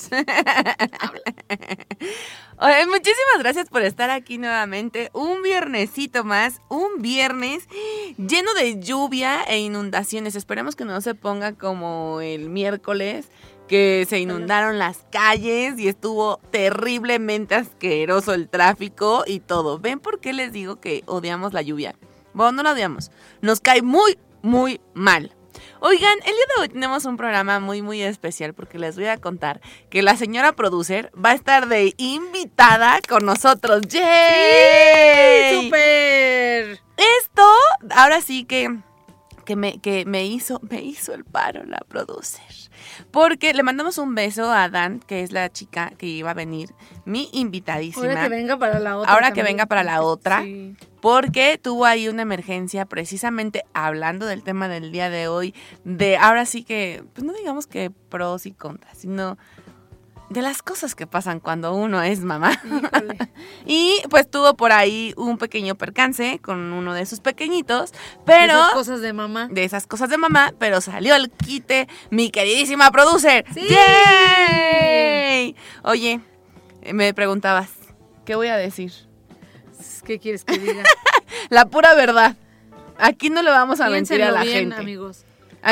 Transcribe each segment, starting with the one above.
Oye, muchísimas gracias por estar aquí nuevamente. Un viernesito más, un viernes lleno de lluvia e inundaciones. Esperemos que no se ponga como el miércoles, que se inundaron las calles y estuvo terriblemente asqueroso el tráfico y todo. ¿Ven por qué les digo que odiamos la lluvia? Bueno, no la odiamos. Nos cae muy, muy mal. Oigan, el día de hoy tenemos un programa muy, muy especial porque les voy a contar que la señora producer va a estar de invitada con nosotros. ¡Yay! ¡Sí! ¡Súper! Esto, ahora sí que me hizo el paro la producer. Porque le mandamos un beso a Dan, que es la chica que iba a venir, mi invitadísima. Ahora que venga para la otra. Ahora también. que venga para la otra. Sí. Porque tuvo ahí una emergencia, precisamente hablando del tema del día de hoy, de ahora sí que, pues no digamos que pros y contras, sino de las cosas que pasan cuando uno es mamá. Híjole. Y pues tuvo por ahí un pequeño percance con uno de sus pequeñitos, pero... Esas cosas de mamá. De esas cosas de mamá, pero salió al quite mi queridísima producer. ¡Sí! ¡Yay! Oye, me preguntabas, ¿qué voy a decir? ¿Qué quieres que diga? La pura verdad. Aquí no le vamos a mentir a Piénsenlo la bien, gente. amigos.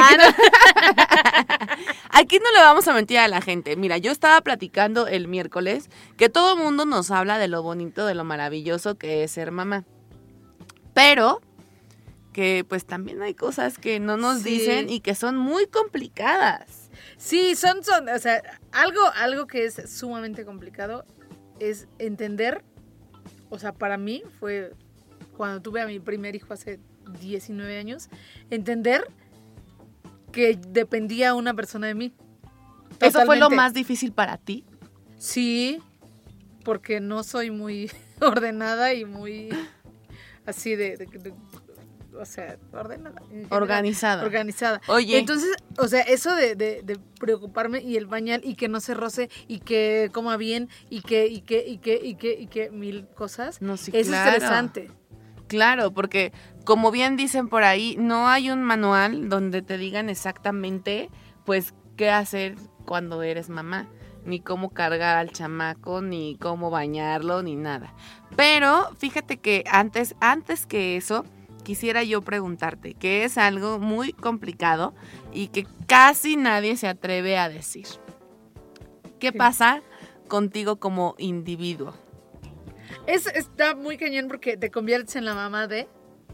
Aquí no le vamos a mentir a la gente. Mira, yo estaba platicando el miércoles que todo el mundo nos habla de lo bonito, de lo maravilloso que es ser mamá. Pero que pues también hay cosas que no nos dicen y que son muy complicadas. Sí, son, o sea, algo que es sumamente complicado es entender, o sea, para mí fue cuando tuve a mi primer hijo hace 19 años, entender que dependía una persona de mí. Totalmente. ¿Eso fue lo más difícil para ti? Sí, porque no soy muy ordenada y muy así o sea, ordenada. Organizada. Oye. Entonces, o sea, eso de preocuparme y el bañal y que no se roce y que coma bien y que mil cosas. No, sí, es claro. estresante. Claro, porque como bien dicen por ahí, no hay un manual donde te digan exactamente, pues, qué hacer cuando eres mamá. Ni cómo cargar al chamaco, ni cómo bañarlo, ni nada. Pero fíjate que antes que eso, quisiera yo preguntarte, que es algo muy complicado y que casi nadie se atreve a decir. ¿Qué pasa contigo como individuo? Está muy cañón porque te conviertes en la mamá de...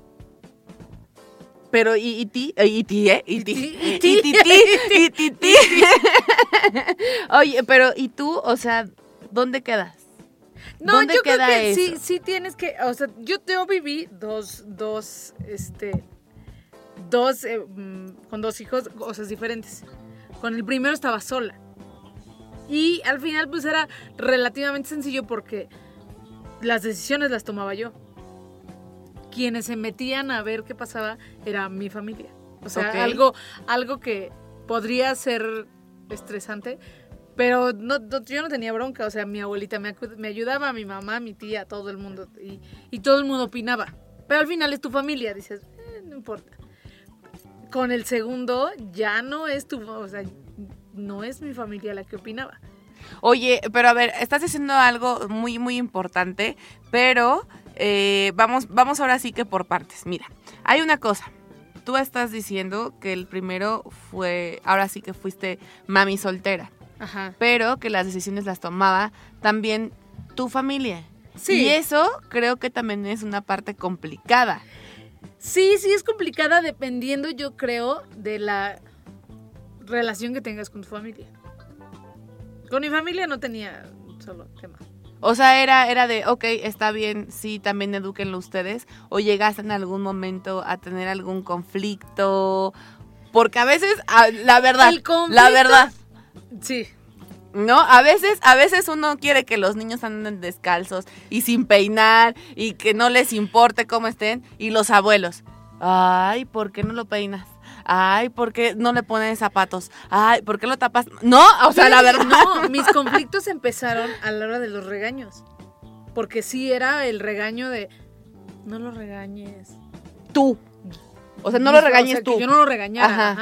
Pero y ti. Oye, pero ¿y tú? O sea, ¿dónde quedas? No, ¿Dónde yo creo queda que eso? sí tienes que, o sea, yo viví con dos hijos, cosas diferentes. Con el primero estaba sola. Y al final pues era relativamente sencillo porque las decisiones las tomaba yo. Quienes se metían a ver qué pasaba era mi familia. O sea, Okay. algo que podría ser estresante, pero yo no tenía bronca. O sea, mi abuelita me ayudaba, mi mamá, mi tía, todo el mundo. Y todo el mundo opinaba. Pero al final es tu familia, dices, no importa. Con el segundo ya no es o sea, no es mi familia la que opinaba. Oye, pero a ver, estás diciendo algo muy, muy importante, pero vamos ahora sí que por partes. Mira, hay una cosa. Tú estás diciendo que el primero fue, ahora sí que fuiste mami soltera. Ajá. Pero que las decisiones las tomaba también tu familia. Sí. Y eso creo que también es una parte complicada. Sí es complicada dependiendo, yo creo, de la relación que tengas con tu familia. Con mi familia no tenía solo tema. O sea, era de, ok, está bien, sí, también edúquenlo ustedes. O llegaste en algún momento a tener algún conflicto. Porque a veces, la verdad, sí. ¿no? A veces uno quiere que los niños anden descalzos y sin peinar y que no les importe cómo estén. Y los abuelos, ay, ¿por qué no lo peinas? Ay, ¿por qué no le pones zapatos? Ay, ¿por qué lo tapas? No, o sea, la verdad. No, mis conflictos empezaron a la hora de los regaños. Porque sí era el regaño de, no lo regañes. Tú. O sea, no lo regañes tú. Que yo no lo regañara. Ajá. Ajá.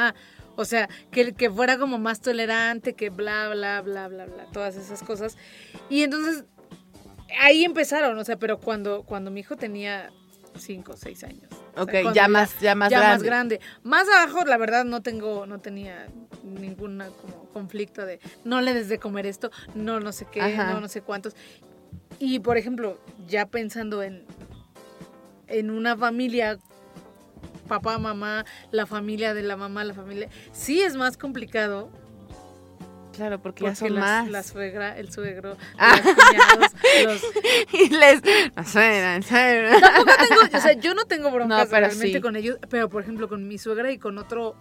O sea, que fuera como más tolerante, que bla, bla, bla, bla, bla, todas esas cosas. Y entonces, ahí empezaron, o sea, pero cuando mi hijo tenía 5 o 6 años. Ok, o sea, ya más grande. Más abajo, la verdad, no tenía ningún como conflicto de no le des de comer esto, no sé qué, no sé cuántos. Y, por ejemplo, ya pensando en una familia, papá, mamá, la familia de la mamá, la familia, sí es más complicado. Claro, porque ya son más. La suegra, el suegro, los cuñados, Y la suegra. Tampoco tengo, o sea, yo no tengo broncas realmente sí. con ellos, pero por ejemplo con mi suegra y con otro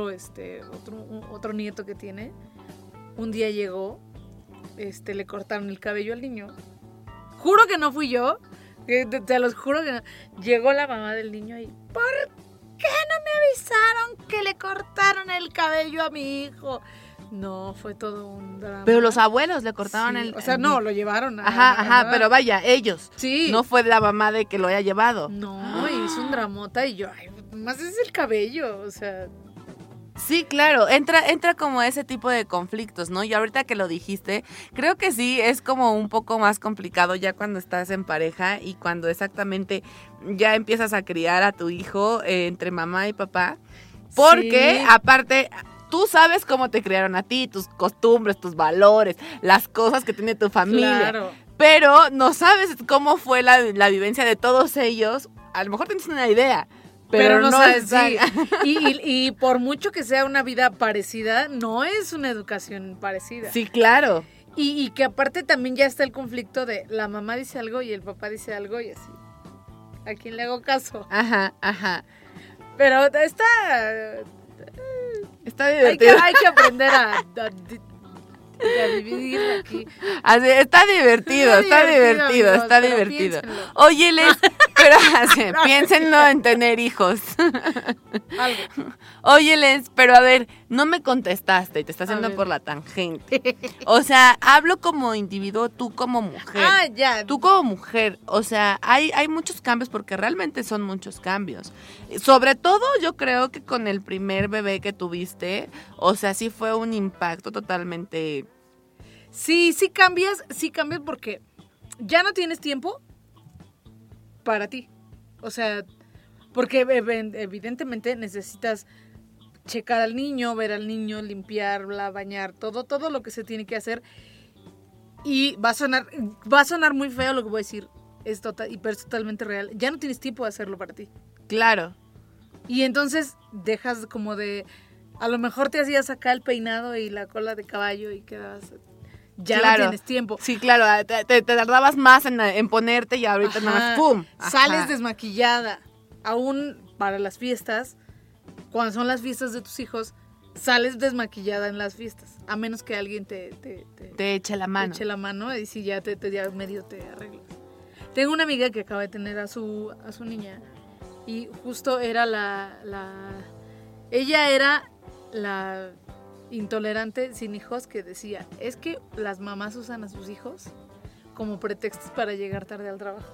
nieto que tiene, un día llegó, le cortaron el cabello al niño. Juro que no fui yo, te los juro que no. Llegó la mamá del niño y, ¿por qué no me avisaron que le cortaron el cabello a mi hijo? No, fue todo un drama. Pero los abuelos le cortaron O sea, no, lo llevaron. Ajá, pero vaya, ellos. Sí. No fue la mamá de que lo haya llevado. No, y hizo un dramota y yo, ay, más es el cabello, o sea. Sí, claro, entra como ese tipo de conflictos, ¿no? Y ahorita que lo dijiste, creo que sí, es como un poco más complicado ya cuando estás en pareja y cuando exactamente ya empiezas a criar a tu hijo entre mamá y papá. Porque, sí, aparte, tú sabes cómo te criaron a ti, tus costumbres, tus valores, las cosas que tiene tu familia. Claro. Pero no sabes cómo fue la vivencia de todos ellos. A lo mejor tienes una idea. Pero no sabes, sí. Y por mucho que sea una vida parecida, no es una educación parecida. Sí, claro. Y que aparte también ya está el conflicto de la mamá dice algo y el papá dice algo y así. ¿A quién le hago caso? Ajá. Pero está divertido. Hay que aprender a dividir aquí. Así, está divertido. Oye, Les, pero piénsenlo en tener hijos. Oye, Les, pero a ver, no me contestaste y te estás yendo por la tangente. O sea, hablo como individuo, tú como mujer. Ya. Tú como mujer, o sea, hay muchos cambios porque realmente son muchos cambios. Sobre todo yo creo que con el primer bebé que tuviste, o sea, sí fue un impacto totalmente. Sí cambias porque ya no tienes tiempo para ti. O sea, porque evidentemente necesitas checar al niño, ver al niño, limpiarla, bañar, todo lo que se tiene que hacer. Y va a sonar muy feo lo que voy a decir, pero es totalmente real. Ya no tienes tiempo de hacerlo para ti. Claro. Y entonces dejas como de, a lo mejor te hacías acá el peinado y la cola de caballo y quedabas. Ya no tienes tiempo. Sí, claro, te tardabas más en ponerte y ahorita nada más ¡pum! Ajá. Sales desmaquillada. Aún para las fiestas, cuando son las fiestas de tus hijos, sales desmaquillada en las fiestas. A menos que alguien te eche la mano. Te eche la mano y si ya ya medio te arreglas. Tengo una amiga que acaba de tener a su niña y justo era ella era la intolerante sin hijos que decía, es que las mamás usan a sus hijos como pretextos para llegar tarde al trabajo.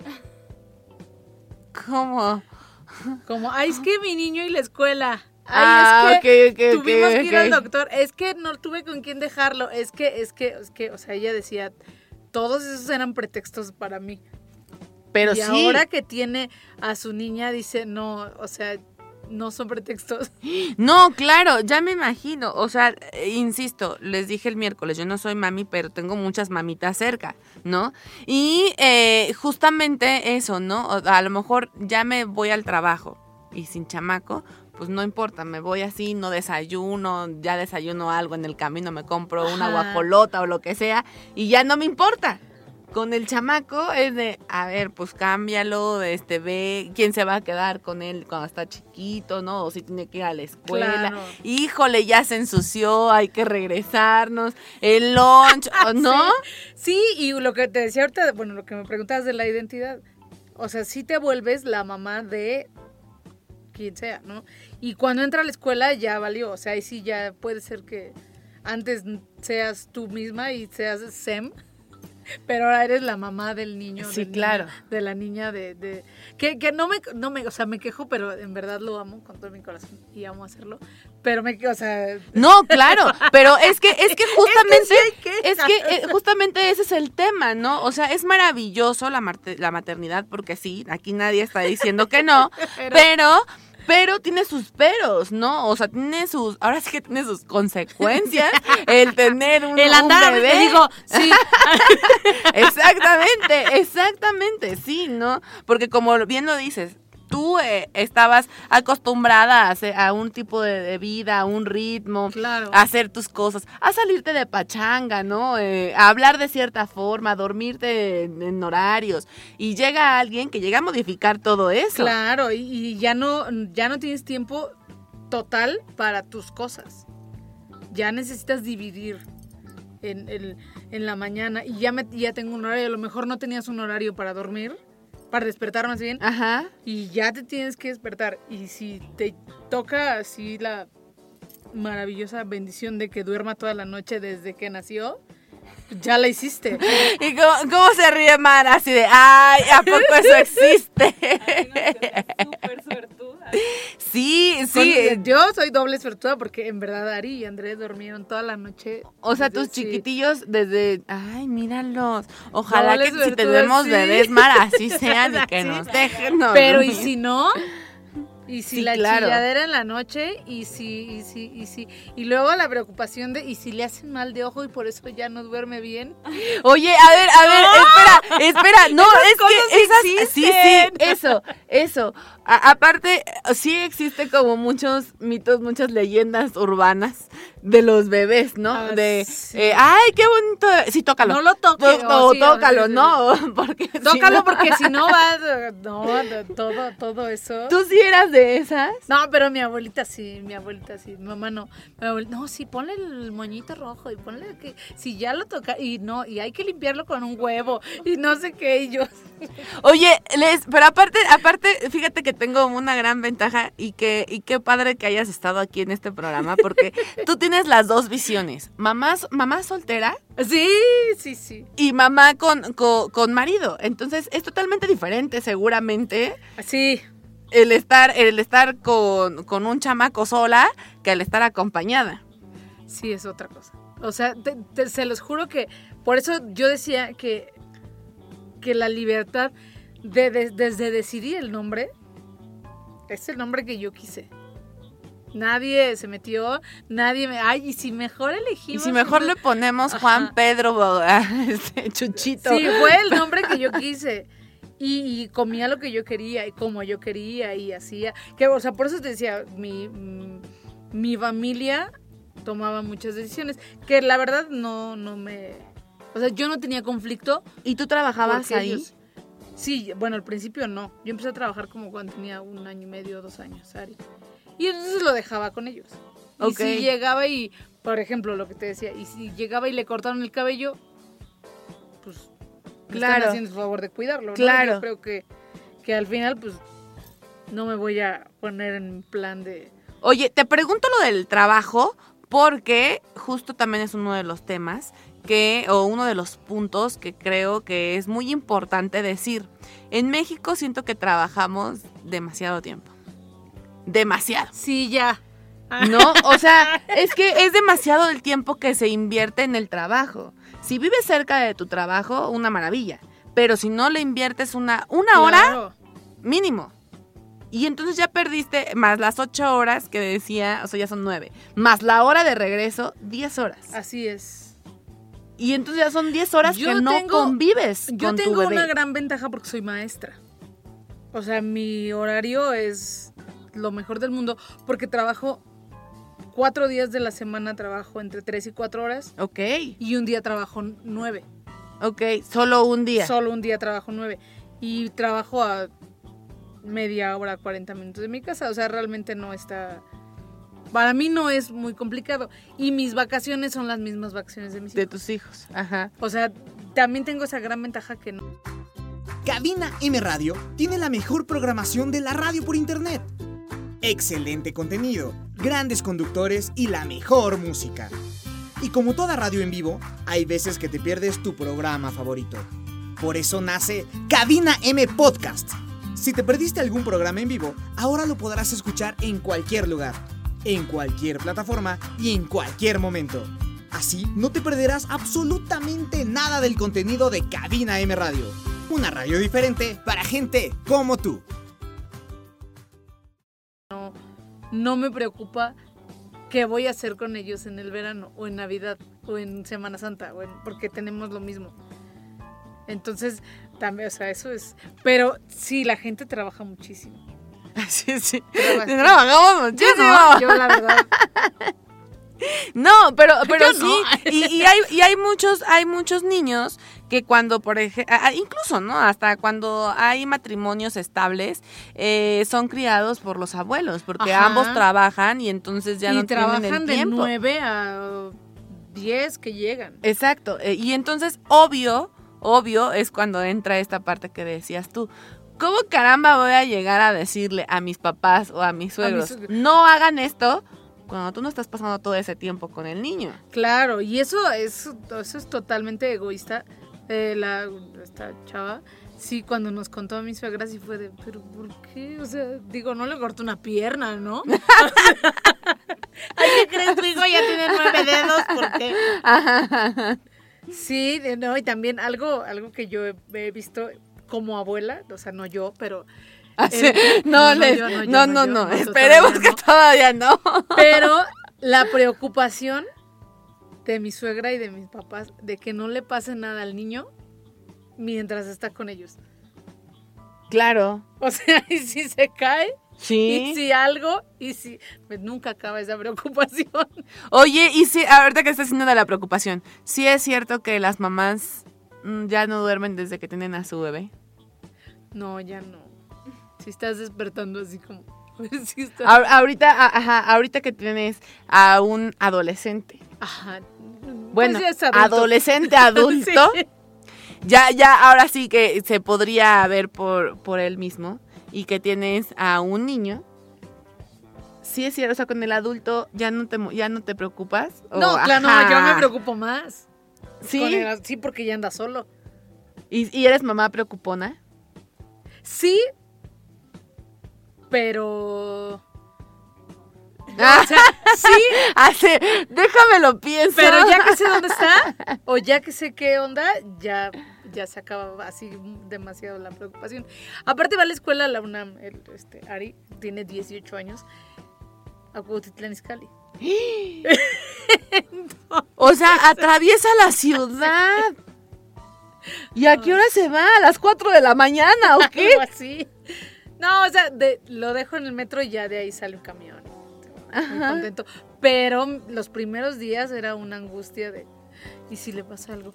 ¿Cómo? Como, ay, es que mi niño y la escuela. Ay, es que tuvimos que ir al doctor. Es que no tuve con quién dejarlo. Es que, o sea, ella decía, todos esos eran pretextos para mí. Pero y ahora que tiene a su niña, dice, no, o sea, no son pretextos. No, claro, ya me imagino. O sea, insisto, les dije el miércoles, yo no soy mami, pero tengo muchas mamitas cerca, ¿no? Y justamente eso, ¿no? A lo mejor ya me voy al trabajo y sin chamaco, pues no importa, me voy así, no desayuno, ya desayuno algo en el camino, me compro una guajolota o lo que sea y ya no me importa. Con el chamaco es de, a ver, pues cámbialo, ve quién se va a quedar con él cuando está chiquito, ¿no? O si tiene que ir a la escuela. Claro. Híjole, ya se ensució, hay que regresarnos, el lunch, ¿no? Sí, y lo que te decía ahorita, bueno, lo que me preguntabas de la identidad, o sea, sí te vuelves la mamá de quien sea, ¿no? Y cuando entra a la escuela ya valió, o sea, ahí sí ya puede ser que antes seas tú misma y seas Sem. Pero ahora eres la mamá del niño. Sí, del claro. niño, de la niña que no me, o sea, me quejo, pero en verdad lo amo con todo mi corazón y amo hacerlo. Pero o sea. No, claro, pero es que justamente, sí hay que- justamente ese es el tema, ¿no? O sea, es maravilloso la maternidad, porque sí, aquí nadie está diciendo que no, pero tiene sus peros, ¿no? O sea, ahora sí que tiene sus consecuencias el tener un bebé. Te digo, sí. Exactamente, sí, ¿no? Porque como bien lo dices, tú estabas acostumbrada a un tipo de vida, a un ritmo, Claro. a hacer tus cosas, a salirte de pachanga, ¿no? A hablar de cierta forma, a dormirte en horarios. Y llega alguien que llega a modificar todo eso. Claro, y ya no tienes tiempo total para tus cosas. Ya necesitas dividir en la mañana y ya tengo un horario. A lo mejor no tenías un horario para dormir, para despertar más bien. Ajá. Y ya te tienes que despertar. Y si te toca así la maravillosa bendición de que duerma toda la noche desde que nació, ya la hiciste. ¿Y cómo se ríe Mara? Así de, ¡ay! ¿A poco eso existe? Súper suertuda. Sí. Yo soy doble suertuda porque en verdad Ari y Andrés durmieron toda la noche. O sea, tus Sí. chiquitillos desde... ¡Ay, míralos! Ojalá Doble que si suertuda, tenemos sí. bebés, Mara, así sean y que Sí. nos dejen. No, Pero no. ¿y si no? Y si Sí, la claro. chilladera en la noche, y y luego la preocupación de, y si le hacen mal de ojo y por eso ya no duerme bien. Oye, a ver, espera, no, es que esas, sí, eso. Aparte, sí existe como muchos mitos, muchas leyendas urbanas de los bebés, ¿no? Ah, de, sí. ¡ay, qué bonito! Sí, tócalo. No lo toque. No, sí, tócalo, sí. no, porque Tócalo si no- porque si no va, todo eso. ¿Tú sí eras de esas? No, pero mi abuelita sí, mi mamá no. Mi abuelita, no, sí, ponle el moñito rojo y ponle que si ya lo toca y no, y hay que limpiarlo con un huevo y no sé qué, y yo. Oye, pero aparte, fíjate que tengo una gran ventaja y qué padre que hayas estado aquí en este programa porque tú tienes las dos visiones, mamá soltera Sí. y mamá con marido, entonces es totalmente diferente seguramente Sí. el estar con un chamaco sola que el estar acompañada. Sí, es otra cosa. O sea, se los juro que por eso yo decía que la libertad desde decidir el nombre es el nombre que yo quise. Nadie se metió, ay, y si mejor elegimos. Y si mejor le ponemos Juan Ajá. Pedro Chuchito. Sí, fue el nombre que yo quise. Y comía lo que yo quería y como yo quería y hacía. Que, o sea, por eso te decía, mi familia tomaba muchas decisiones. Que la verdad no me. O sea, yo no tenía conflicto. ¿Y tú trabajabas porque ahí? Sí, bueno, al principio no. Yo empecé a trabajar como cuando tenía 1 año y medio, 2 años, Ari. Y entonces lo dejaba con ellos. Y Ok. si llegaba y, por ejemplo, lo que te decía, y si llegaba y le cortaron el cabello, pues me Claro. están haciendo el favor de cuidarlo, ¿no? Claro. Yo creo que al final, pues, no me voy a poner en plan de... Oye, te pregunto lo del trabajo porque justo también es uno de los temas o uno de los puntos que creo que es muy importante decir. En México siento que trabajamos demasiado tiempo. Demasiado. Sí, ya. ¿No? O sea, es que es demasiado el tiempo que se invierte en el trabajo. Si vives cerca de tu trabajo, una maravilla. Pero si no le inviertes una hora Claro. mínimo. Y entonces ya perdiste más las 8 horas que decía, o sea, ya son 9. Más la hora de regreso, 10 horas. Así es. Y entonces ya son 10 horas Yo que no tengo- convives Yo con tu tengo bebé. una gran ventaja porque soy maestra. O sea, mi horario es lo mejor del mundo porque trabajo 4 días de la semana, trabajo entre 3 y 4 horas Ok, y un día trabajo 9. ok, solo un día. Solo un día trabajo 9 y trabajo a media hora, 40 minutos de mi casa. O sea, realmente no está... Para mí no es muy complicado. Y mis vacaciones son las mismas vacaciones de mis De hijos. tus hijos, ajá. O sea, también tengo esa gran ventaja que no... Cabina M Radio tiene la mejor programación de la radio por internet. Excelente contenido, grandes conductores y la mejor música. Y como toda radio en vivo, hay veces que te pierdes tu programa favorito. Por eso nace Cabina M Podcast. Si te perdiste algún programa en vivo, ahora lo podrás escuchar en cualquier lugar, en cualquier plataforma y en cualquier momento. Así no te perderás absolutamente nada del contenido de Cabina M Radio. Una radio diferente para gente como tú. No me preocupa qué voy a hacer con ellos en el verano o en Navidad o en Semana Santa, porque tenemos lo mismo. Entonces, también, o sea, eso es... Pero sí, la gente trabaja muchísimo. Sí. Trabajamos muchísimo. Yo la verdad... No, pero Yo sí, no. y hay muchos niños que cuando, por ejemplo, incluso, ¿no? Hasta cuando hay matrimonios estables, son criados por los abuelos, porque Ajá. ambos trabajan y entonces ya no tienen el trabajan de tiempo. 9 a 10 que llegan. Exacto, y entonces obvio es cuando entra esta parte que decías tú. ¿Cómo caramba voy a llegar a decirle a mis papás o a mis suegros, no hagan esto cuando tú no estás pasando todo ese tiempo con el niño? Claro, y eso es totalmente egoísta. Esta chava, sí, cuando nos contó a mi suegra, sí fue de, ¿pero por qué? O sea, digo, no le corto una pierna, ¿no? Ay, ¿qué crees? Tu hijo ya tiene 9 dedos, ¿por qué? Sí, no, y también algo que yo he visto como abuela, o sea, no yo, pero... No, esperemos que todavía no. Pero la preocupación de mi suegra y de mis papás de que no le pase nada al niño mientras está con ellos. Claro. O sea, y si se cae, Sí. y si algo, y si... Pues nunca acaba esa preocupación. Oye, y sí, ahorita que estás haciendo de la preocupación, ¿sí es cierto que las mamás ya no duermen desde que tienen a su bebé? No, ya no. Si estás despertando así como... Si estás... Ahorita que tienes a un adolescente. Ajá. Bueno, Pues ya es adulto. Adolescente adulto. Sí. Ya, ahora sí que se podría ver por él mismo. Y que tienes a un niño. Sí es cierto, o sea, con el adulto ya no te preocupas. No, claro, no, yo me preocupo más. ¿Sí? Sí, porque ya anda solo. ¿Y eres mamá preocupona? Sí, pero... O sea, sí, Déjame lo pienso. pero ya que sé dónde está, o ya que sé qué onda, ya se acaba así demasiado la preocupación. Aparte va a la escuela, la UNAM, Ari, tiene 18 años, a Cuautitlán Izcalli. O sea, atraviesa la ciudad. ¿Y a qué hora se va? ¿A las 4 de la mañana o qué? Algo así. No, o sea, lo dejo en el metro y ya de ahí sale un camión. Muy contento. Pero los primeros días era una angustia de, ¿y si le pasa algo?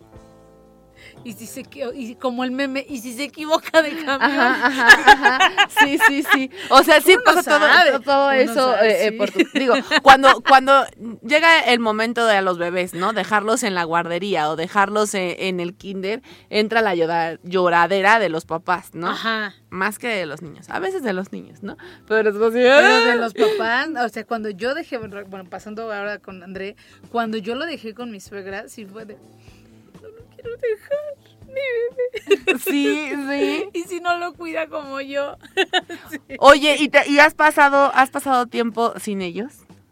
Y como el meme, ¿y si se equivoca de camión? Ajá. Sí. O sea, sí Uno pasa sabe, todo uno eso sabe, sí. por tu... Digo, cuando llega el momento de a los bebés, ¿no? Dejarlos en la guardería o dejarlos en el kinder, entra la lloradera de los papás, ¿no? Ajá. Más que de los niños. A veces de los niños, ¿no? Pero es así, Pero de los papás, o sea, cuando yo dejé, bueno, pasando ahora con André, cuando yo lo dejé con mi suegra, sí fue de, no lo quiero dejar, mi bebé. Sí. Y si no lo cuida como yo. Sí. Oye, ¿y has pasado tiempo sin ellos?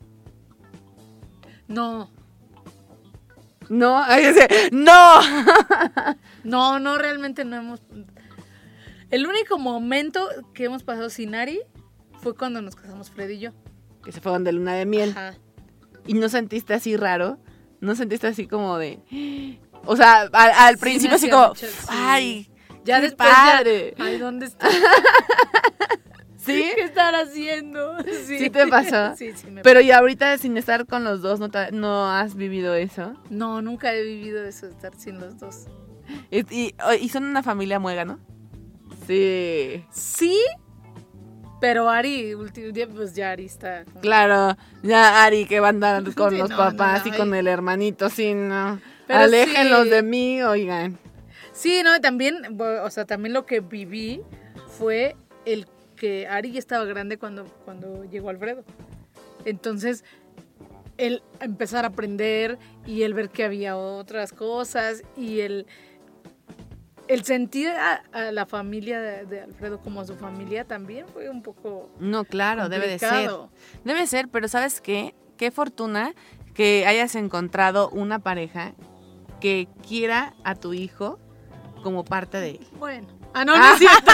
No. No, no. No, realmente no hemos... El único momento que hemos pasado sin Ari fue cuando nos casamos Fred y yo. Que se fueron de luna de miel. Ajá. ¿Y no sentiste así raro? ¿No sentiste así como de... O sea, al principio así como... Sí. ¡Ay! Ya qué después padre! Ay, ¿dónde está? ¿Sí? ¿Qué estar haciendo? ¿Sí te pasó? Sí, me Pero y ahorita sin estar con los dos, ¿no has vivido eso? No, nunca he vivido eso, estar sin los dos. Y son una familia muégano. Sí. Sí, pero Ari, pues ya Ari está... Claro, ya Ari que va a andar con Sí, los no, papás no, y con el hermanito, sí, no. Pero Aléjenlos sí. de mí, oigan. Sí, no, también, o sea, también lo que viví fue el que Ari ya estaba grande cuando llegó Alfredo. Entonces, el empezar a aprender y el ver que había otras cosas y el sentir a la familia de Alfredo como a su familia también fue un poco No, claro, debe de ser. complicado. Debe ser, pero ¿sabes qué? Qué fortuna que hayas encontrado una pareja que quiera a tu hijo como parte de él. Bueno. No es cierto.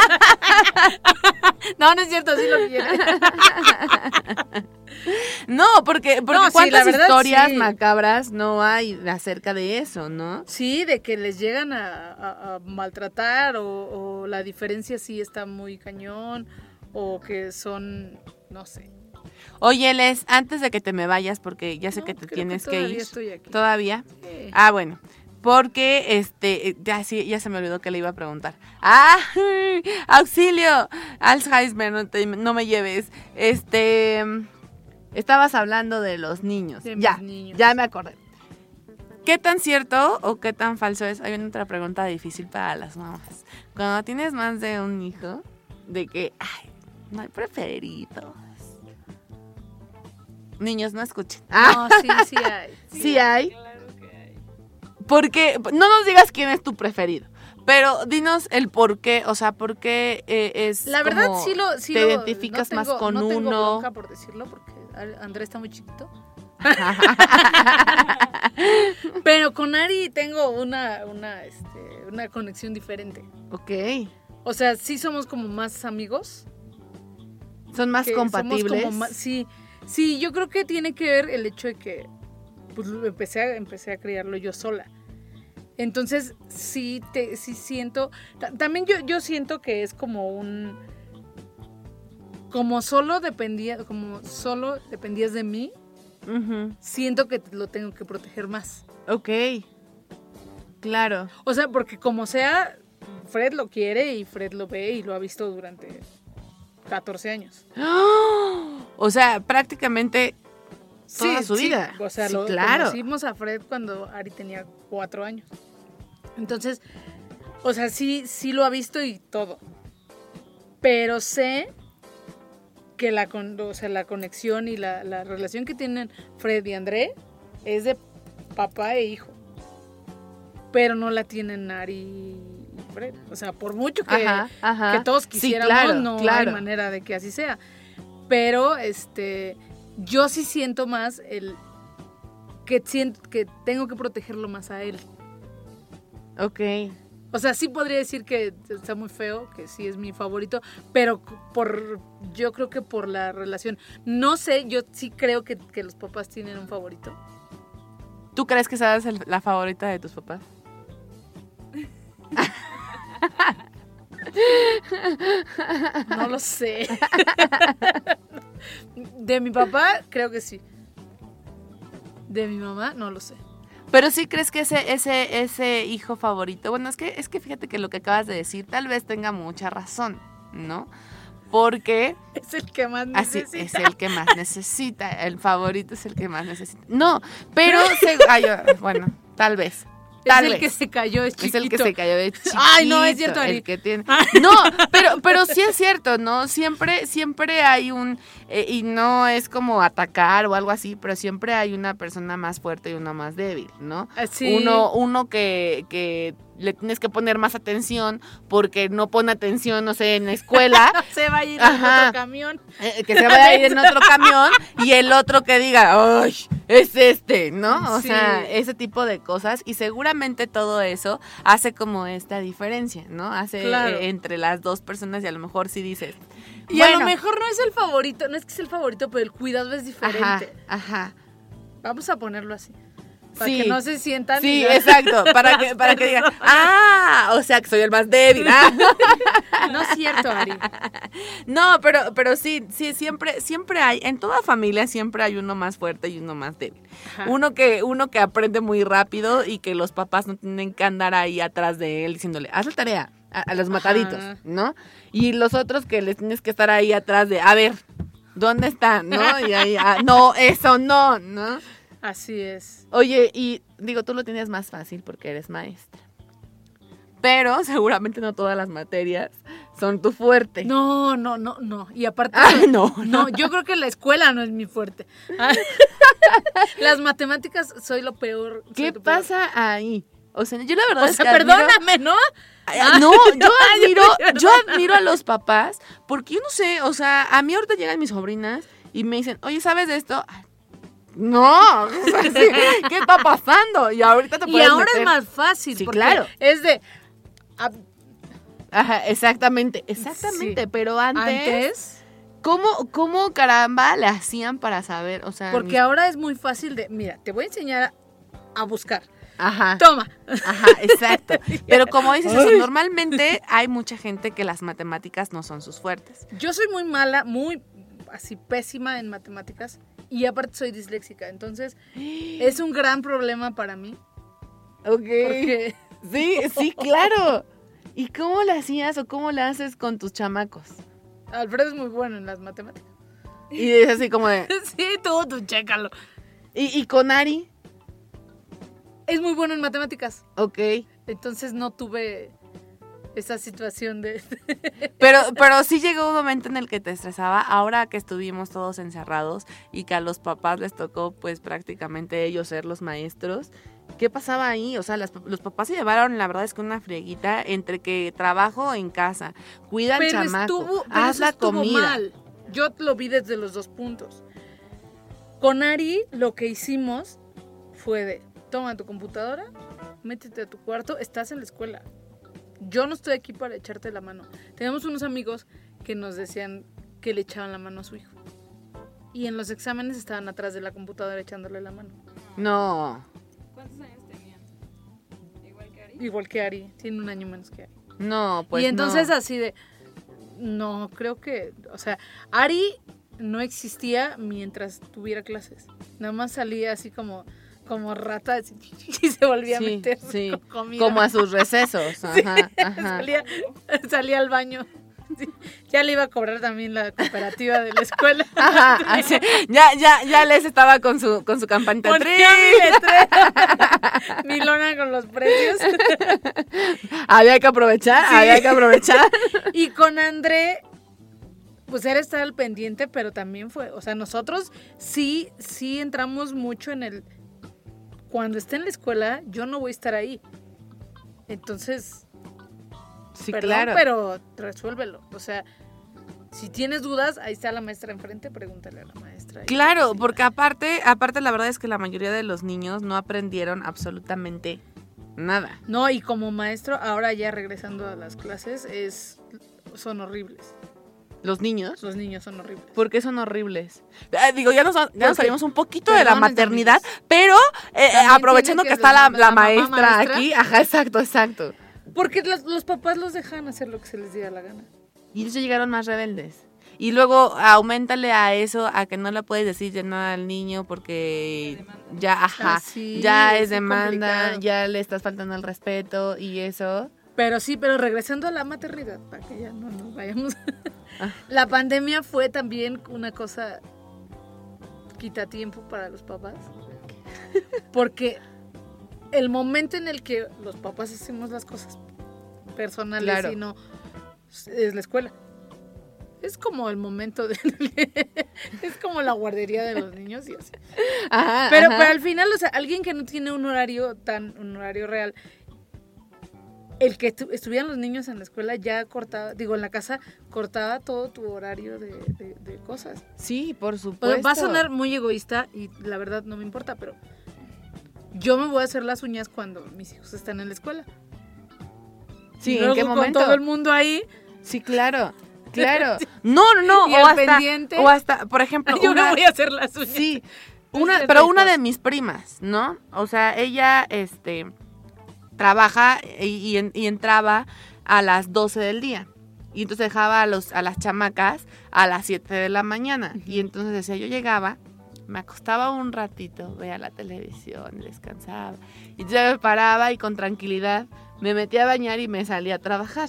No es cierto, sí lo quiere. No, porque No, sí, cuántas la verdad, historias sí. macabras no hay acerca de eso, ¿no? Sí, de que les llegan a maltratar o la diferencia sí está muy cañón o que son, no sé. Oye, Les, antes de que te me vayas, porque ya sé No, que te creo tienes que todavía ir. estoy aquí. ¿Todavía? Sí. Ah, bueno. Porque, ya se me olvidó que le iba a preguntar. ¡Ah! ¡Auxilio! Alzheimer, no me lleves. Estabas hablando de los niños. De Ya, mis niños. ya me acordé. ¿Qué tan cierto o qué tan falso es? Hay una otra pregunta difícil para las mamás. Cuando tienes más de un hijo, de que, ay, no hay preferidos. Niños, no escuchen. No, sí hay. Sí hay. Claro que hay. Porque, no nos digas quién es tu preferido, pero dinos el por qué, o sea, por qué es La verdad como sí te lo identificas no más tengo- con no tengo uno. bronca por decirlo porque Andrés está muy chiquito. Pero con Ari tengo una conexión diferente. Ok, O sea, sí somos como más amigos. son más que somos compatibles. como más- sí, yo creo que tiene que ver el hecho de que pues, empecé a criarlo yo sola. Entonces, sí siento... También yo siento que es como como solo dependías de mí, Ujú. siento que lo tengo que proteger más. Ok, claro. O sea, porque como sea, Fred lo quiere y Fred lo ve y lo ha visto durante 14 años. O sea, prácticamente toda su vida. O sea, Sí, lo claro. conocimos a Fred cuando Ari tenía 4 años. Entonces, o sea, sí lo ha visto y todo. Pero sé que la conexión y la relación que tienen Fred y André es de papá e hijo. Pero no la tienen Ari y Fred. O sea, por mucho que, Ajá. que todos Sí, quisiéramos, claro, no claro. hay manera de que así sea. Pero yo sí siento más que tengo que protegerlo más a él. Ok. O sea, sí podría decir que está muy feo, que sí es mi favorito, pero yo creo que por la relación. No sé, yo sí creo que los papás tienen un favorito. ¿Tú crees que seas la favorita de tus papás? No lo sé. De mi papá, creo que sí. De mi mamá, no lo sé. Pero sí crees que ese hijo favorito, bueno, es que fíjate que lo que acabas de decir tal vez tenga mucha razón, ¿no? Porque Es el que más así necesita. es el que más necesita, el favorito es el que más necesita. No, pero bueno, tal vez. Es Tal el vez. que se cayó, es Es chiquito. el que se cayó de chiquito. Ay, no, es cierto, Ari. El que tiene... No, pero sí es cierto, ¿no? Siempre hay y no es como atacar o algo así, pero siempre hay una persona más fuerte y una más débil, ¿no? Sí. Uno que le tienes que poner más atención porque no pone atención, no sé, en la escuela. Se va a ir en Ajá. otro camión. Que se vaya a ir en otro camión y el otro que diga, ¡ay! Es ¿no? O Sí. sea, ese tipo de cosas. Y seguramente todo eso hace como esta diferencia, ¿no? Hace Claro. entre las dos personas y a lo mejor sí dices. Y a bueno, lo mejor no es el favorito, no es que sea el favorito, pero el cuidado es diferente. Ajá. Vamos a ponerlo así. Para Sí. que no se sientan. Sí, y ya. exacto. Para que digan, o sea, que soy el más débil. No es cierto, Ari. No, pero sí, siempre hay, en toda familia siempre hay uno más fuerte y uno más débil. Ajá. Uno que aprende muy rápido y que los papás no tienen que andar ahí atrás de él diciéndole, haz la tarea, a los mataditos, Ajá. ¿no? Y los otros que les tienes que estar ahí atrás de, a ver, ¿dónde están? ¿No? Y ahí, no, eso no, ¿no? Así es. Oye, y digo, tú lo tienes más fácil porque eres maestra. Pero seguramente no todas las materias son tu fuerte. No. Y aparte. No. No, yo creo que la escuela no es mi fuerte. Las matemáticas soy lo peor. soy ¿Qué lo peor. pasa ahí? O sea, yo la verdad O es sea, que admiro- perdóname, ¿no? No, yo admiro a los papás porque yo no sé, o sea, a mí ahorita llegan mis sobrinas y me dicen, oye, ¿sabes de esto? Ay, no, o sea, sí, ¿qué está pasando? Y ahorita te Y puedes ahora meter. es más fácil. Sí, porque claro. Es de. Ajá, exactamente, Sí. pero antes, Antes. ¿cómo caramba le hacían para saber? O sea, Porque ahora es muy fácil de. Mira, te voy a enseñar a buscar. ajá. Toma. Ajá, exacto. Pero como dices eso, normalmente hay mucha gente que las matemáticas no son sus fuertes. Yo soy muy mala, muy así pésima en matemáticas. Y aparte soy disléxica. Entonces, es un gran problema para mí. Ok. Porque. Sí, claro. ¿Y cómo le hacías o cómo le haces con tus chamacos? Alfredo es muy bueno en las matemáticas. Y es así como de... Sí, tú chécalo. ¿Y con Ari? Es muy bueno en matemáticas. Ok. Entonces no tuve esa situación de... Pero sí llegó un momento en el que te estresaba, ahora que estuvimos todos encerrados y que a los papás les tocó pues prácticamente ellos ser los maestros. ¿Qué pasaba ahí? O sea, los papás se llevaron, la verdad es que una frieguita entre que trabajo en casa, cuida al chamaco, haz eso la estuvo comida. mal. Yo lo vi desde los dos puntos. Con Ari lo que hicimos fue de, toma tu computadora, métete a tu cuarto, estás en la escuela. Yo no estoy aquí para echarte la mano. Tenemos unos amigos que nos decían que le echaban la mano a su hijo. Y en los exámenes estaban atrás de la computadora echándole la mano. No, ¿Cuántos años tenían? Igual que Ari. Igual que Ari, tiene un año menos que Ari. no, pues y entonces no. así de, no, creo que, o sea, Ari no existía mientras tuviera clases. Nada más salía así como rata así, y se volvía a Sí, meter sí, con comida. como a sus recesos. Ajá, ajá. Salía al baño. Sí, ya le iba a cobrar también la cooperativa de la escuela. Ajá, así, ya les estaba con su campanita. Ponía mi letrero, mi lona con los precios. Había que aprovechar. Y con André, pues era estar al pendiente, pero también fue, o sea, nosotros sí entramos mucho en el, cuando esté en la escuela, yo no voy a estar ahí. Entonces, Sí, perdón, claro. pero resuélvelo. O sea, si tienes dudas, ahí está la maestra enfrente, pregúntale a la maestra. Claro, porque aparte la verdad es que la mayoría de los niños no aprendieron absolutamente nada. No, y como maestro, ahora ya regresando a las clases, son horribles. Los niños, Los niños son horribles. ¿por qué son horribles? Digo, ya nos salimos un poquito de la Perdón, maternidad, amigos. pero También aprovechando tiene que que está ser la la mamá maestra maestra. aquí. Ajá, exacto. Porque los papás los dejan hacer lo que se les diera la gana. Y ellos llegaron más rebeldes. Y luego auméntale a eso, a que no le puedes decir ya nada al niño porque ya, ajá, sí, ya es sí, demanda, complicado. ya le estás faltando el respeto y eso. Pero regresando a la maternidad, para que ya no nos vayamos. Ah. La pandemia fue también una cosa quitatiempo para los papás. Porque el momento en el que los papás hacemos las cosas personales Claro. y no es la escuela. Es como el momento es como la guardería de los niños y así. Ajá, Pero ajá. al final, o sea, alguien que no tiene un horario real, el que estuvieran los niños en la escuela ya cortaba, en la casa cortaba todo tu horario de cosas. Sí, por O supuesto. sea, va a sonar muy egoísta y la verdad no me importa, pero yo me voy a hacer las uñas cuando mis hijos están en la escuela. Sí, Y ¿en luego qué momento? con todo el mundo ahí, Sí, claro. No. Y o al hasta, pendiente. o hasta, por ejemplo, yo me voy a hacer las uñas. Sí, Voy a hacer pero una ricos. de mis primas, ¿no? O sea, ella, trabaja y entraba a las 12 del día. Y entonces dejaba a las chamacas a las 7 de la mañana. Y entonces decía, yo llegaba, me acostaba un ratito, veía la televisión, descansaba. Y yo me paraba y con tranquilidad me metía a bañar y me salía a trabajar.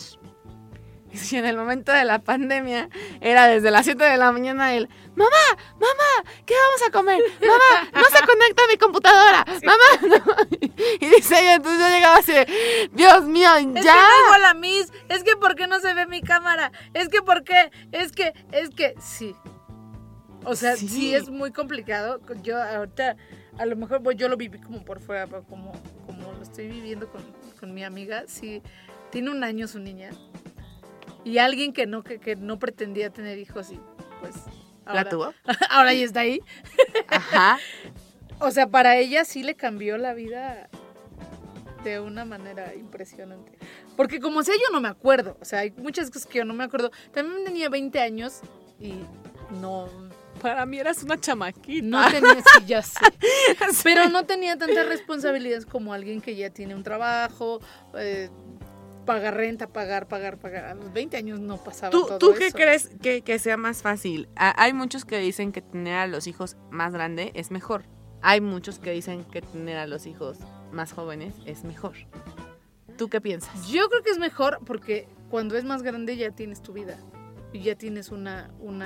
Y en el momento de la pandemia era desde las 7 de la mañana el mamá, ¿qué vamos a comer? Mamá, no se conecta mi computadora, mamá, no. Y dice ella, entonces yo llegaba así de, Dios mío, Es que ya. no hago la Miss, es que ¿por qué no se ve mi cámara? Es que ¿por qué? Es que, sí. O sea, Sí. sí es muy complicado. Yo ahorita, a lo mejor yo lo viví como por fuera, pero como lo estoy viviendo con mi amiga, sí, tiene 1 año su niña. Y alguien que no pretendía tener hijos y pues... ¿La tuvo? Ahora ya está ahí. Ajá. O sea, para ella sí le cambió la vida de una manera impresionante. Porque como sea, yo no me acuerdo. O sea, hay muchas cosas que yo no me acuerdo. También tenía 20 años y no... Para mí eras una chamaquita. No tenía, sí, ya sé. Pero no tenía tantas responsabilidades como alguien que ya tiene un trabajo, pagar renta, pagar. A los 20 años no pasaba todo eso. ¿Tú qué crees que sea más fácil? Hay muchos que dicen que tener a los hijos más grande es mejor. Hay muchos que dicen que tener a los hijos más jóvenes es mejor. ¿Tú qué piensas? Yo creo que es mejor porque cuando es más grande ya tienes tu vida. Y ya tienes una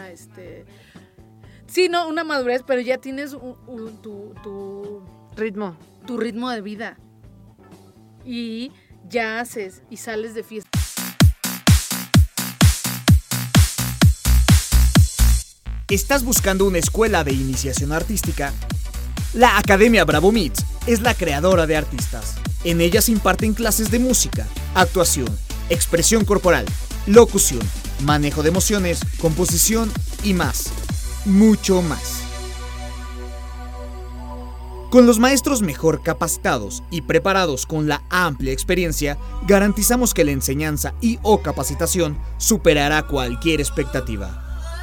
madurez, pero ya tienes tu Ritmo. ritmo de vida. Y ya haces y sales de fiesta. ¿Estás buscando una escuela de iniciación artística? La Academia Bravo Meets es la creadora de artistas. En ella se imparten clases de música, actuación, expresión corporal, locución, manejo de emociones, composición y más. Mucho más. Con los maestros mejor capacitados y preparados con la amplia experiencia, garantizamos que la enseñanza y o capacitación superará cualquier expectativa.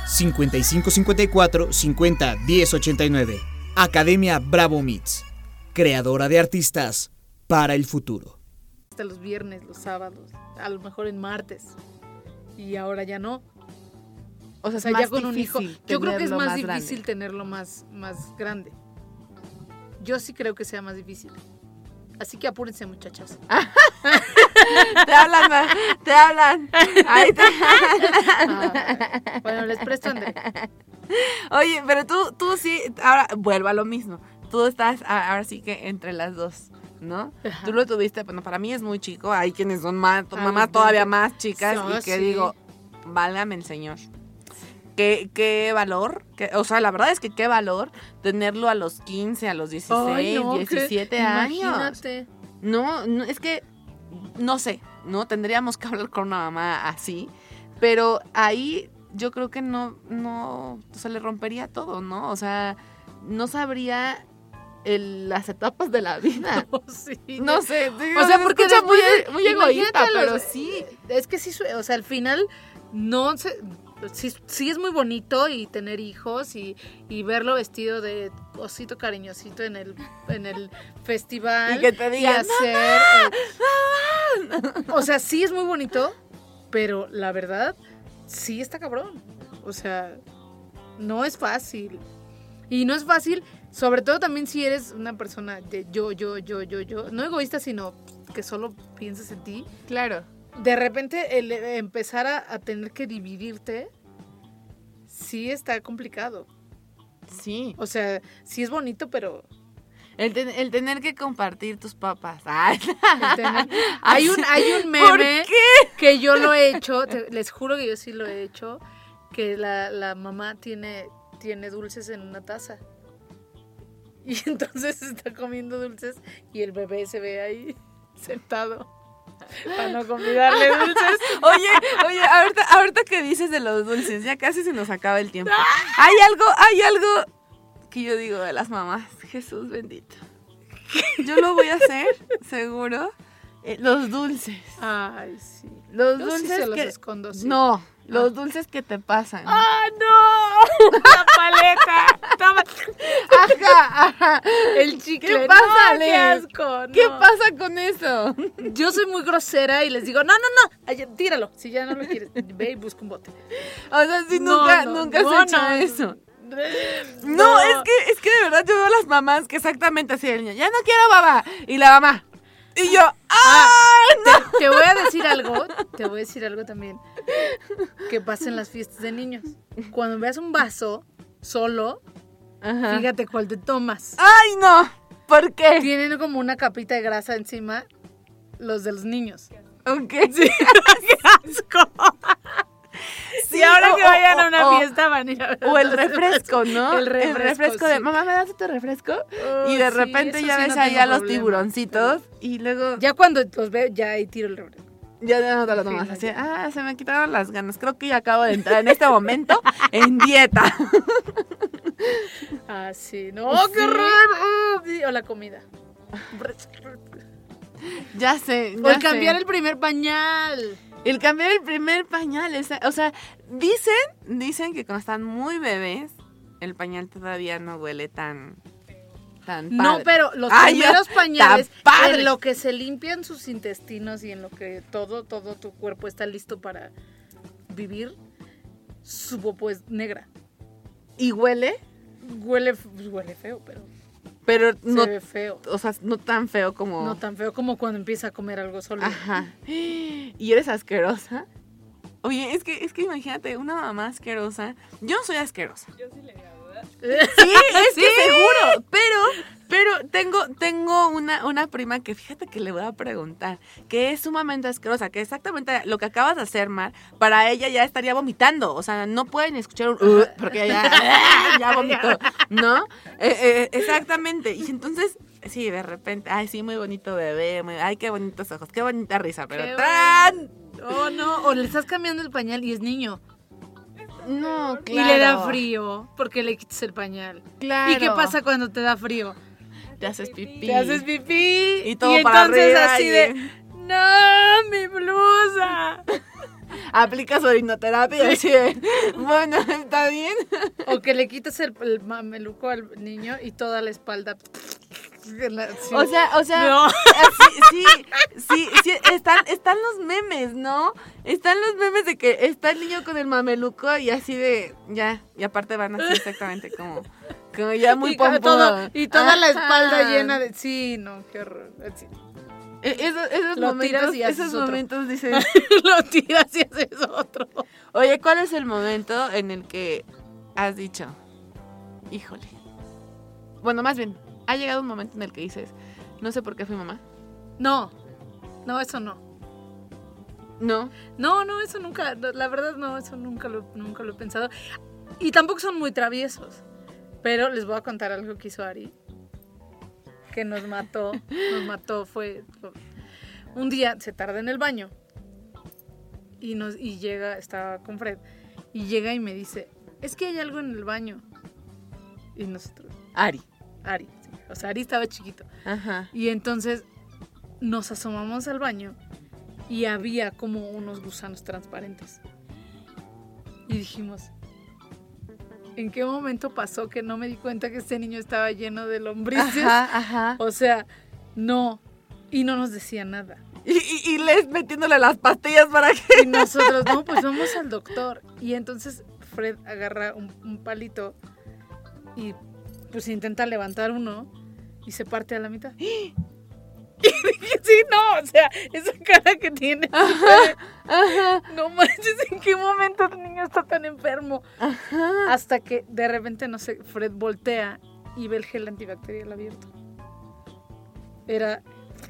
5554 50 10 89. Academia Bravo Meets, creadora de artistas para el futuro. Hasta los viernes, los sábados, a lo mejor en martes. Y ahora ya no. O sea, O sea, ya con un hijo. Yo creo que es tenerlo más grande. difícil tenerlo más grande. Yo sí creo que sea más difícil. Así que apúrense, muchachas. Te hablan, ma, te hablan. Ahí te... Bueno, les presto, André. Oye, pero tú sí, ahora vuelvo a lo mismo. Tú estás ahora sí que entre las dos, ¿no? Ajá. Tú lo tuviste, bueno, para mí es muy chico. Hay quienes son mamás los todavía 20. más chicas No, y que sí. digo, válgame el Señor. Qué valor, o sea, la verdad es que qué valor tenerlo a los 15, a los 16, Ay, no, 17 años. Imagínate. No, es que, no sé, ¿no? Tendríamos que hablar con una mamá así, pero ahí yo creo que no, se le rompería todo, ¿no? O sea, no sabría las etapas de la vida. Oh, sí. No sé, digo, O sea, se porque escucha después muy egoísta, imagínate pero los- sí. Es que sí, o sea, al final no sé, sí es muy bonito y tener hijos y verlo vestido de osito cariñosito en el festival Y que te digan, hacer o sea, sí es muy bonito, pero la verdad sí está cabrón. O sea, no es fácil. Y no es fácil, sobre todo también si eres una persona de yo, no egoísta, sino que solo piensas en ti. Claro. De repente el empezar a tener que dividirte, sí está complicado. Sí. O sea, sí es bonito, pero El tener que compartir tus papas. Ay. el tener- hay un ¿Por meme qué? que yo lo he hecho, les juro que yo sí lo he hecho, que la mamá tiene dulces en una taza. Y entonces está comiendo dulces y el bebé se ve ahí sentado para no convidarle dulces. Oye, ahorita que dices de los dulces, ya casi se nos acaba el tiempo. Hay algo que yo digo de las mamás. Jesús bendito. Yo lo voy a hacer, seguro. Los dulces. Ay, sí. Los Yo sí dulces se los que... escondo, sí. No, los dulces que te pasan. ¡Ah, no! ¡La paleta! Toma. Ajá. El chicle. ¿Qué pasa, No, Ale? ¡Qué asco! ¿Qué no. pasa con eso? Yo soy muy grosera y les digo, no. Ay, tíralo. Si ya no lo quieres, ve y busca un bote. O sea, si No, nunca has hecho eso. No, es que de verdad yo veo a las mamás que exactamente así el niño, ya no quiero baba. Y la mamá. Y yo, ¡ay, no! Te voy a decir algo también. Que pasa en las fiestas de niños. Cuando veas un vaso solo, Ajá. fíjate cuál te tomas. ¡Ay, no! ¿Por qué? Tienen como una capita de grasa encima los de los niños. Ok. Sí. ¡Qué asco! Sí, Y ahora que vayan a una fiesta van a ir a ver. O el refresco, ¿no? El refresco, de, sí. mamá, ¿me das tu refresco? Oh, Y de sí, repente eso ya sí ves no ahí tengo a los problema. tiburoncitos y luego Ya cuando los veo, ya ahí tiro el refresco. ya no te lo tomas Sí, así. no, Se me quitaron las ganas. Creo que ya acabo de entrar en este momento en dieta. Ah, sí. No, Sí. qué raro. Sí, o la comida. Ya sé. O el cambiar el primer pañal. El cambiar el primer pañal. O sea, dicen que cuando están muy bebés, el pañal todavía no huele tan No, padre. pero los Ay, primeros ya, pañales, tan padre. en lo que se limpian sus intestinos y en lo que todo tu cuerpo está listo para vivir, su popó es negra. ¿Y huele? Huele feo, Pero no, se ve feo. o sea, no tan feo como... No tan feo como cuando empieza a comer algo sólido. Ajá. ¿Y eres asquerosa? Oye, es que imagínate, una mamá asquerosa. Yo no soy asquerosa. Yo sí le digo, ¿verdad? Sí, es Sí. que seguro. Pero tengo una prima que fíjate que le voy a preguntar, que es sumamente asquerosa, que exactamente lo que acabas de hacer, Mar, para ella ya estaría vomitando. O sea, no pueden escuchar un porque ya vomitó, ¿no? Exactamente. Y entonces, sí, de repente, ay, sí, muy bonito bebé, ay, qué bonitos ojos, qué bonita risa, pero Qué tan... Oh, no, o le estás cambiando el pañal y es niño. No, claro. Y le da frío porque le quitas el pañal. Claro. ¿Y qué pasa cuando te da frío? Te haces pipí. Te haces pipí. Y todo y para entonces arriba, así y- de, ¡no, mi blusa! Aplicas orinoterapia y así de, bueno, está bien. O que le quitas el mameluco al niño y toda la espalda. Sí. O sea, No. sí, están los memes, ¿no? Están los memes de que está el niño con el mameluco y así de, ya, y aparte van así exactamente como ya muy y, pompudo. y toda la Ajá. espalda llena de... Sí, no, qué horror. Sí. Esos Lo tiras momentos, y haces esos otro. momentos dices, Lo tiras y haces otro. oye, ¿cuál es el momento en el que has dicho, híjole? Bueno, más bien, ha llegado un momento en el que dices, no sé por qué fui mamá. No, eso no. No. No, eso nunca, la verdad no, eso nunca lo he pensado. Y tampoco son muy traviesos. Pero les voy a contar algo que hizo Ari. Que nos mató, fue... Un día se tarda en el baño. Y llega, estaba con Fred. Y llega y me dice, es que hay algo en el baño. Y nosotros, Ari. Ari, sí. O sea, Ari estaba chiquito. Ajá. Y entonces nos asomamos al baño y había como unos gusanos transparentes. Y dijimos, ¿en qué momento pasó que no me di cuenta que este niño estaba lleno de lombrices? Ajá. O sea, no. Y no nos decía nada. Y les metiéndole las pastillas para que... Y nosotros, no, pues vamos al doctor. Y entonces Fred agarra un palito y pues intenta levantar uno y se parte a la mitad. Y dije, sí, no, o sea, esa cara que tiene. Ajá. No manches, ¿en qué momento el niño está tan enfermo? Ajá. Hasta que de repente, no sé, Fred voltea y ve el gel antibacterial abierto. Eran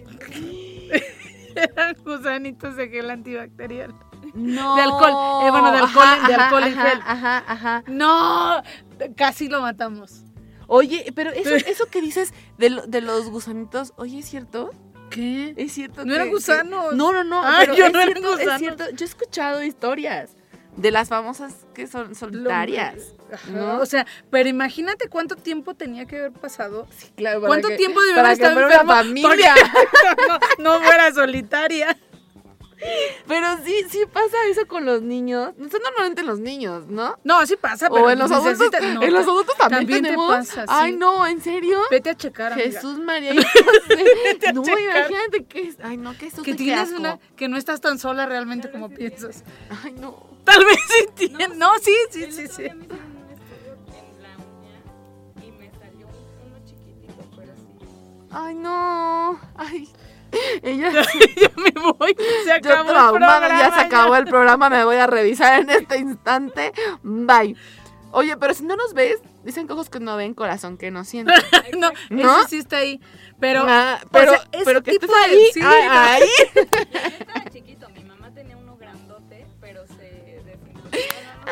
gusanitos de gel antibacterial. No. De alcohol, bueno, de alcohol en gel. Ajá. No, casi lo matamos. Oye, pero eso que dices de los gusanitos, oye, ¿es cierto? ¿Qué? ¿Es cierto? No eran gusanos. No. Ah, pero yo es no eran cierto, gusanos. es cierto. Yo he escuchado historias de las famosas que son solitarias. Ajá, ¿no? O sea, pero imagínate cuánto tiempo tenía que haber pasado. Sí, claro. para ¿Cuánto que- tiempo debió para haber que estado fuera enfermo? una familia. no fuera solitaria. Pero sí pasa eso con los niños. No son normalmente los niños, ¿no? No, sí pasa, pero O en los adultos. necesitas- no, en los adultos también también te tenemos. pasa, sí. Ay, no, ¿en serio? Vete a checar, amiga. Jesús María. Yo no sé. No, checar. imagínate que ay, no, qué susto, Que qué tienes asco. una, que no estás tan sola realmente como piensas. Ay, no. Tal vez sí tienes. No, sí. El otro día me hicieron un estudio en la uña y me salió uno chiquitito, pero sí. Ay, no. Ay. Ella Ya me voy. Se yo acabó el traumada, programa. ya se acabó el programa, me voy a revisar en este instante. Bye. Oye, pero si no nos ves, dicen que ojos que no ven, corazón que no siente. No, ¿No? ese sí está ahí. Pero, pero, o sea, ese pero que tipo estés de- ahí. sí, Ahí. Estaba chiquito, mi mamá tenía uno grandote, pero se desinfló.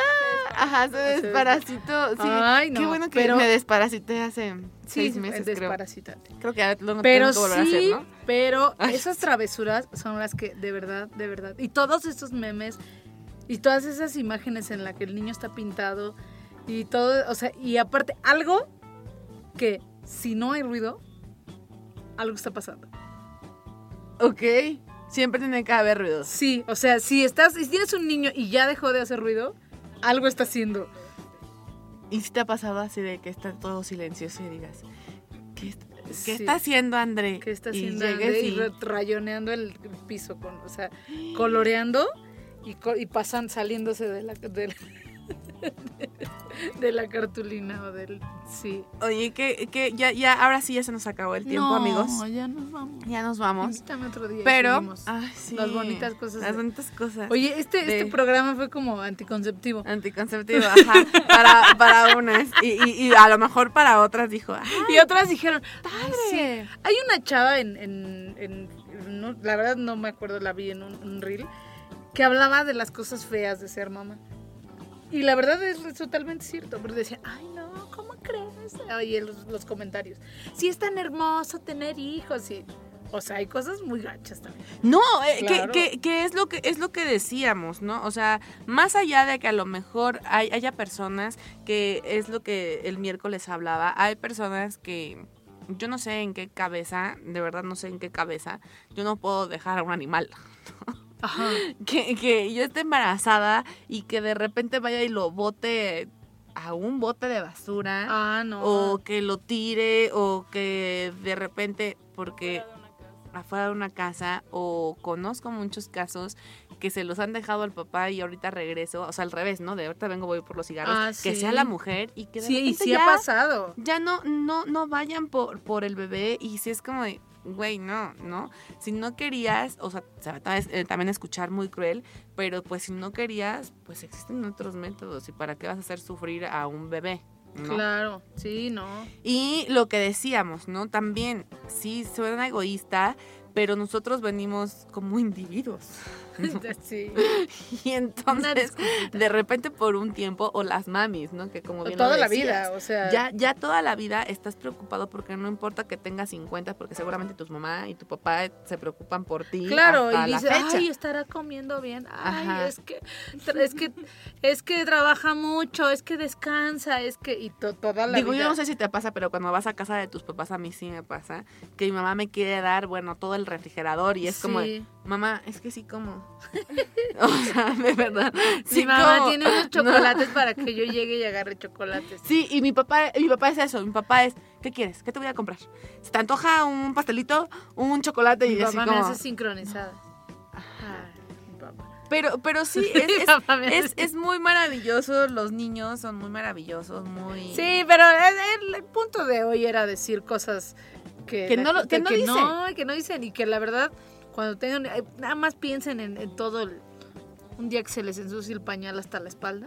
Ajá, se desparasitó. Sí. Ay, no, Qué bueno que pero- me desparasité hace Sí, 6 meses, creo. desparasítate. Creo que ya lo Pero tengo que volver a hacer, sí, ¿no? pero Ay. esas travesuras son las que de verdad, y todos estos memes y todas esas imágenes en las que el niño está pintado y todo, o sea, y aparte algo que si no hay ruido, algo está pasando. Ok. Siempre tiene que haber ruidos. Sí, o sea, si tienes un niño y ya dejó de hacer ruido, algo está haciendo. ¿Y si te ha pasado así de que está todo silencioso y digas, ¿qué Sí. está haciendo André? ¿Qué está Y haciendo llegues André? y- Y rayoneando el piso, o sea, coloreando y pasan saliéndose de la de la cartulina o del... Sí. Oye, que ya, ahora sí ya se nos acabó el tiempo, amigos. ya nos vamos. Ya nos vamos. Invítame otro día y Pero, seguimos. ay, sí. Las bonitas cosas Las de- bonitas cosas. Oye, este de- programa fue como anticonceptivo. Anticonceptivo, ajá, para unas. Y a lo mejor para otras dijo, ah, Y otras dijeron, ay, sí. padre. Hay una chava no, la verdad no me acuerdo, la vi en un reel, que hablaba de las cosas feas de ser mamá. Y la verdad es totalmente cierto, porque decía, ay no, ¿cómo crees? Oye, los comentarios. Sí es tan hermoso tener hijos y... O sea, hay cosas muy gachas también. No, Claro. que es lo que decíamos, ¿no? O sea, más allá de que a lo mejor haya personas que es lo que el miércoles hablaba, hay personas que yo no sé en qué cabeza, de verdad no sé en qué cabeza, yo no puedo dejar a un animal. Ajá. Que yo esté embarazada y que de repente vaya y lo bote a un bote de basura. Ah, no. O que lo tire, o que de repente, porque afuera de una casa, o conozco muchos casos que se los han dejado al papá y ahorita regreso, o sea, al revés, ¿no? De ahorita vengo, voy por los cigarros, Ah, que sí. sea la mujer y que de Sí, y repente sí ya, ha pasado. ya no vayan por el bebé y si es como de, güey, no, si no querías, o sea, se va a también escuchar muy cruel, pero pues si no querías, pues existen otros métodos y para qué vas a hacer sufrir a un bebé, ¿no? Claro, sí, no. Y lo que decíamos, ¿no? También, sí, suena egoísta, pero nosotros venimos como individuos. Sí. Y Una entonces, disculpita. de repente por un tiempo, o las mamis, ¿no? Que como bien lo Toda la decías, vida, o sea. ya toda la vida estás preocupado porque no importa que tengas 50, porque seguramente tu mamá y tu papá se preocupan por ti Claro, hasta y la dice, fecha. ay, estará comiendo bien. Ay, Ajá. es que trabaja mucho, es que descansa, es que... Y toda la Digo, vida. yo no sé si te pasa, pero cuando vas a casa de tus papás, a mí sí me pasa, que mi mamá me quiere dar, bueno, todo el refrigerador y es como, de, Sí. mamá, es que sí como. O sea, de verdad. Sí Mi mamá como. tiene unos chocolates para que yo llegue y agarre chocolates. Sí, y mi papá es eso, mi papá es, ¿qué quieres? ¿Qué te voy a comprar? ¿Se te antoja un pastelito, un chocolate? Mi Y así papá me como. hace sincronizadas. Ay, mi papá. Pero sí, Mi papá me hace- es muy maravilloso, los niños son muy maravillosos, muy... Sí, pero el punto de hoy era decir cosas que no lo- que no dicen. que no dicen y que la verdad cuando tengan nada más piensen en todo un día que se les ensucie el pañal hasta la espalda.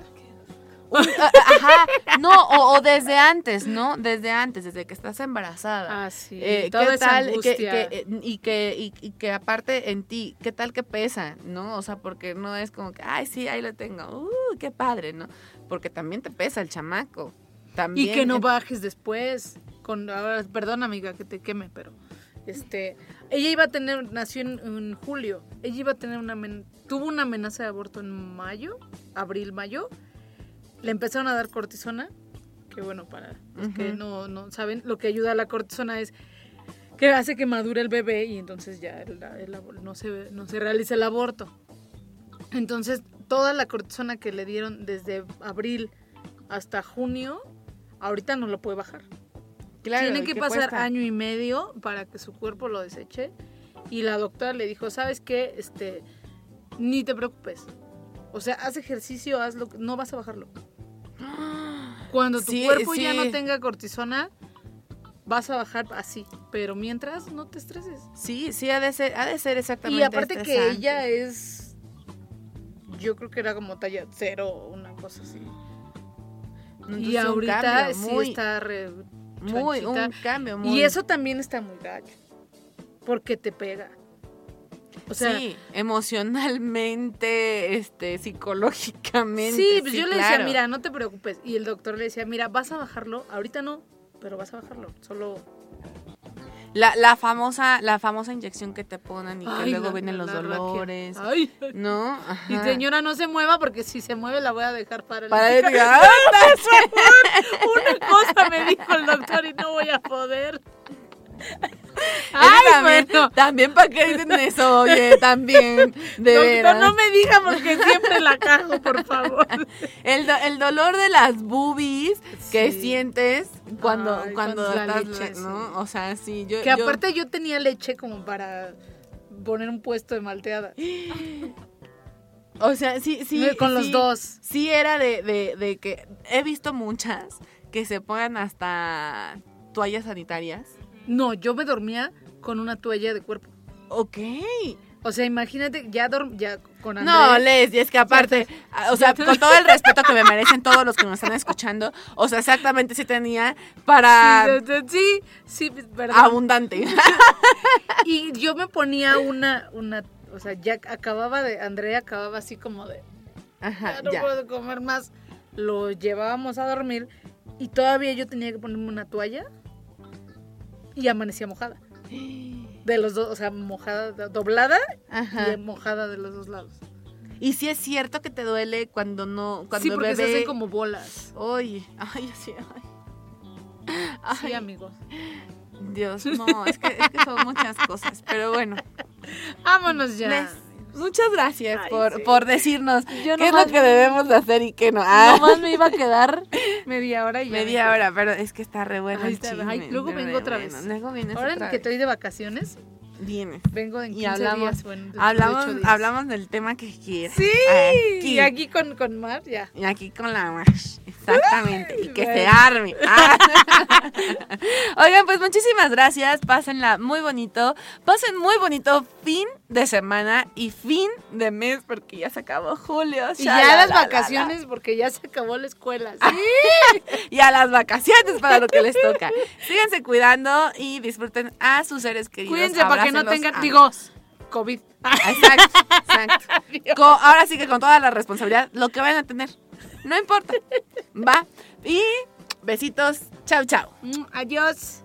Ajá, no, o desde antes, ¿no? Desde que estás embarazada. Ah, sí. ¿Qué Toda esa tal? angustia. Y que aparte en ti, ¿qué tal que pesa? ¿No? O sea, porque no es como que, ay, sí, ahí lo tengo. Qué padre, ¿no? Porque también te pesa el chamaco. También, Y que no bajes después. Ahora, perdón, amiga, que te queme, pero ella iba a tener, nació en julio. Ella iba a tener tuvo una amenaza de aborto en abril-mayo. Le empezaron a dar cortisona, que bueno, para los que no saben, lo que ayuda a la cortisona es que hace que madure el bebé y entonces ya no se realiza el aborto. Entonces, toda la cortisona que le dieron desde abril hasta junio, ahorita no lo puede bajar. Claro, Tiene ¿y que qué pasar cuesta? 1 año y medio para que su cuerpo lo deseche. Y la doctora le dijo, ¿sabes qué? Ni te preocupes. O sea, haz ejercicio, hazlo, no vas a bajarlo. Cuando tu Sí, cuerpo ya sí. no tenga cortisona, vas a bajar así. Pero mientras, no te estreses. Sí, ha de ser exactamente Y aparte que estresante. ella es... Yo creo que era como talla 0 o una cosa así. Entonces, Y un ahorita cambio sí muy, está muy, chonchita. un cambio muy... Y eso también está muy gacho. Porque te pega. O sea, sí, emocionalmente, psicológicamente. sí, pues yo le decía, claro. mira, no te preocupes. Y el doctor le decía, mira, vas a bajarlo. Ahorita no, pero vas a bajarlo. Solo... La famosa inyección que te ponen y que Ay, luego la- vienen los la raquia. dolores. Ay. ¿No? Y Ajá. señora, no se mueva porque si se mueve la voy a dejar para Para el... decir, Una cosa me dijo el doctor y no voy a poder. también para qué dicen eso, oye, también, de Doctor, veras. no me diga porque siempre la cago, por favor. El dolor de las boobies que Sí. sientes cuando Ay, cuando la estás, leche, ¿no? sí. O sea, sí, yo... Que aparte yo tenía leche como para poner un puesto de malteada. O sea, sí. Con los sí, dos. Sí era de que he visto muchas que se pongan hasta toallas sanitarias. No, yo me dormía con una toalla de cuerpo. Ok. O sea, imagínate, ya con André. No, Les, y es que aparte, o sea, con todo el respeto que me merecen todos los que nos están escuchando, o sea, exactamente sí tenía para Sí, perdón. abundante. Y yo me ponía una, o sea, ya Andrea acababa así como de, Ajá, ya no ya. puedo comer más. Lo llevábamos a dormir y todavía yo tenía que ponerme una toalla y amanecía mojada. De los dos, o sea, mojada, doblada Ajá. y mojada de los dos lados. Y sí es cierto que te duele cuando Sí, porque se bebé... hacen como bolas. Oye, ay, sí, ay. Sí, Ay, amigos. Dios, no, es que son muchas cosas, pero bueno. Vámonos ya. Les, muchas gracias Ay, por, sí. por decirnos Yo qué es nomás- lo que debemos de hacer y qué no. Nomás me iba a quedar media hora y ya. Media hora, pero es que está re bueno Ay, el está- chisme, ay, luego está vengo re otra bueno. vez. Luego vienes Ahora otra que vez. estoy de vacaciones, Vienes. vengo en 15 Y hablamos, días. Bueno, dentro de 8 días. hablamos del tema que quieras. Sí, Aquí. y aquí con Mar, ya. Y aquí con la Mash, exactamente, y que se bueno. arme. Ah. Oigan, pues muchísimas gracias, pásenla muy bonito, pasen muy bonito fin de semana y fin de mes, porque ya se acabó julio. Y ya las vacaciones, porque ya se acabó la escuela. Sí. Y a las vacaciones para lo que les toca. Síganse cuidando y disfruten a sus seres queridos. Cuídense para que no Abrácenlos. tengan, digo, COVID. Exacto. Ahora sí que con toda la responsabilidad, lo que vayan a tener, no importa. Va. Y besitos. Chau, chau. Adiós.